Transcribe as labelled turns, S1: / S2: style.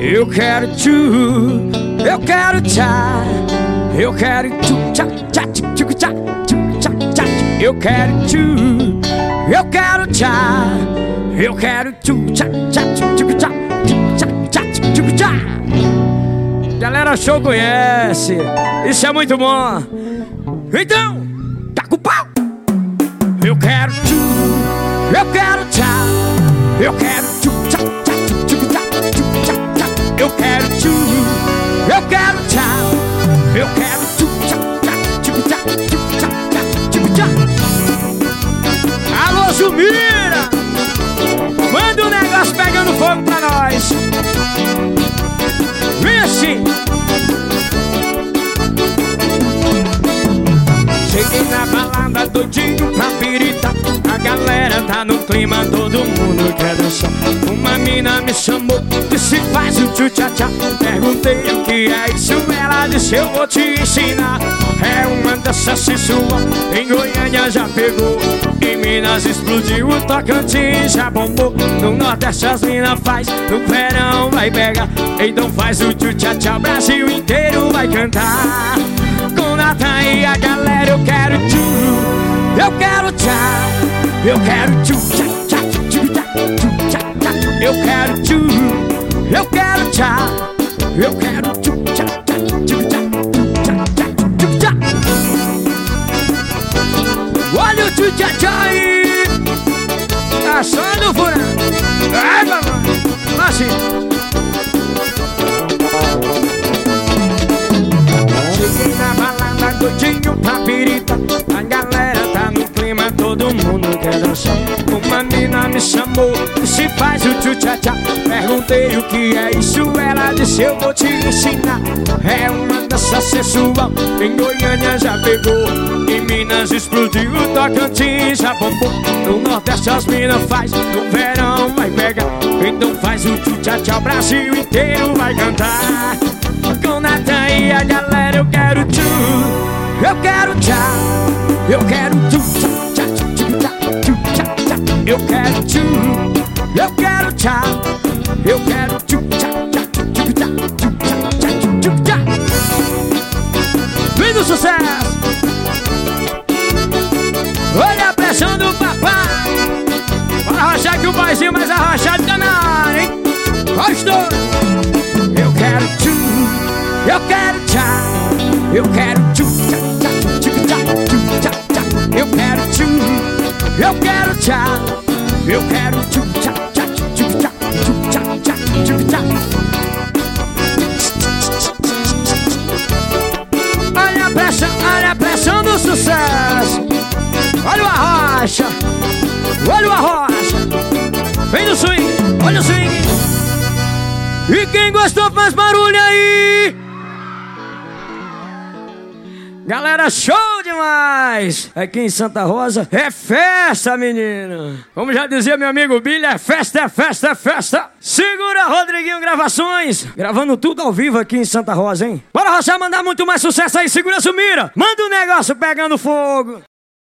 S1: Eu quero tu, eu quero tchá, eu quero tu, tchá, tchá, tchá, tchá, tchá, tchá. Eu quero tu, eu quero tchá, eu quero tu, tchá, tchá, tchá, tchá, tchá, tchá, tchá. Galera, show conhece, isso é muito bom. Então, tá com o pau. Eu quero tu, eu quero tchá, eu quero tu, tchá, tchá, tchá, tchá, tchá. Eu quero tu, eu quero tchá, eu quero tu, tchá, tchá, tchá, tchá, tchá. Alô, Zumira, manda um negócio pegando fogo pra nós. Vem assim. Cheguei na balada doidinho pra pirita. A galera tá no clima, todo mundo quer dançar. Uma mina me chamou, disse faz o tchu-tchá-tchá. Perguntei o que é isso, ela disse eu vou te ensinar. É uma dança sensual, em Goiânia já pegou, em Minas explodiu, o Tocantins já bombou. No Nordeste as minas faz, no verão vai pegar. Então faz o tchu-tchá-tchá, o Brasil inteiro vai cantar. Com Natan e a galera eu quero tchu, eu quero tchá, eu quero tchu, tchá, tchá, tchu, tchá, tchu, tchá, tchá. Eu quero tchu, eu quero tchá, eu quero tchu, tchá, tchá, tchu, tchá, tchu, tchá, tchu, tchá. Olha o tchu, tchá, tchá aí, tá só no furão. Ai, mamãe, assim. Cheguei na balada doidinho pra pirita. A galera tá no clima, todo mundo quer dançar. Uma mina me chamou, disse faz o tchu-tchá-tchá. Perguntei o que é isso, ela disse eu vou te ensinar. É uma dança sensual, em Goiânia já pegou, em Minas explodiu, o Tocantins já bombou. No Nordeste as minas faz, no verão vai pegar. Então faz o tchu-tchá-tchá, o Brasil inteiro vai cantar. Com Natan e a galera eu quero tchu, eu quero tchá, eu quero tchu, tchá, tchá, tchu, tchá, tchá. Eu quero tchu, eu quero tchá, eu quero tchu, tchá, tchá, tchu, tchá, tchu, tchá, tchu, tchá. Vem do sucesso. Olha a pressão do papai. Bora arrochar aqui o boizinho mais arrochado da na área, hein? Gostou? Eu quero tchu, eu quero tchá, eu quero tchu, tchá, tchá, tchu, tchá, tchu, tchá, tchá. Eu quero tchu, eu quero tchá, eu quero tchu, tchá, tchá, tchu, tchá, tchu, tchá, tchá, tchu, tchá. Olha a pressão do sucesso. Olha o arrocha, olha o arrocha. Vem no swing, olha o swing. E quem gostou faz barulho aí. Galera, show demais! Aqui em Santa Rosa é festa, menina! Como já dizia meu amigo Billy, é festa, é festa, é festa! Segura Rodriguinho Gravações! Gravando tudo ao vivo aqui em Santa Rosa, hein? Bora, Rocha, mandar muito mais sucesso aí! Segura, Zumira! Manda um negócio pegando fogo!